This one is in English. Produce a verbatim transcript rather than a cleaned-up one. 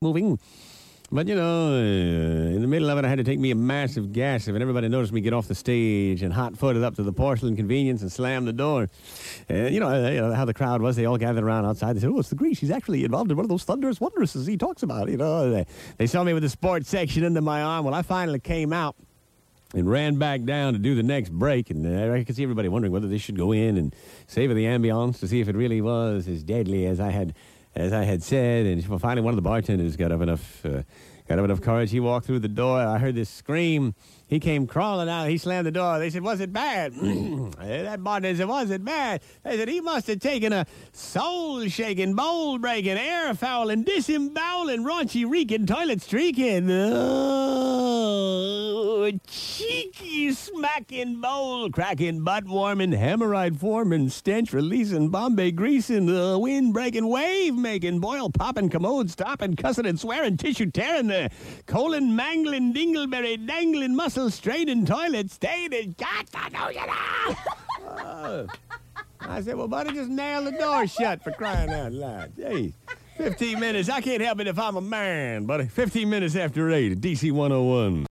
moving. But, you know, uh, in the middle of it, I had to take me a massive gas if everybody noticed me get off the stage and hot-footed up to the porcelain convenience and slam the door. Uh, you, know, uh, you know, how the crowd was. They all gathered around outside. They said, oh, it's the Grease. He's actually involved in one of those thunderous wondrouses he talks about. You know, they, they saw me with the sports section under my arm. Well, I finally came out and ran back down to do the next break. And uh, I could see everybody wondering whether they should go in and savor the ambiance to see if it really was as deadly as I had as I had said. And finally, one of the bartenders got up enough, uh, got up enough courage. He walked through the door. I heard this scream. He came crawling out. He slammed the door. They said, was it bad? That bartender said, was it bad? They said, he must have taken a soul-shaking, bowl-breaking, air-fouling, disemboweling, raunchy-reeking, toilet-streaking, oh, cheeky-smacking, bowl-cracking, butt-warming, hemorrhoid-forming, stench-releasing, Bombay-greasing, uh, wind-breaking, wave-making, boil-popping, commode-stopping, cussing and swearing, tissue-tearing, uh, colon-mangling, dingleberry-dangling, muscle straining, toilet staining. Got to know you now. uh, I said, well, buddy, just nail the door shut for crying out loud. Jeez. fifteen minutes. I can't help it if I'm a man, buddy. fifteen minutes after eight at D C one oh one.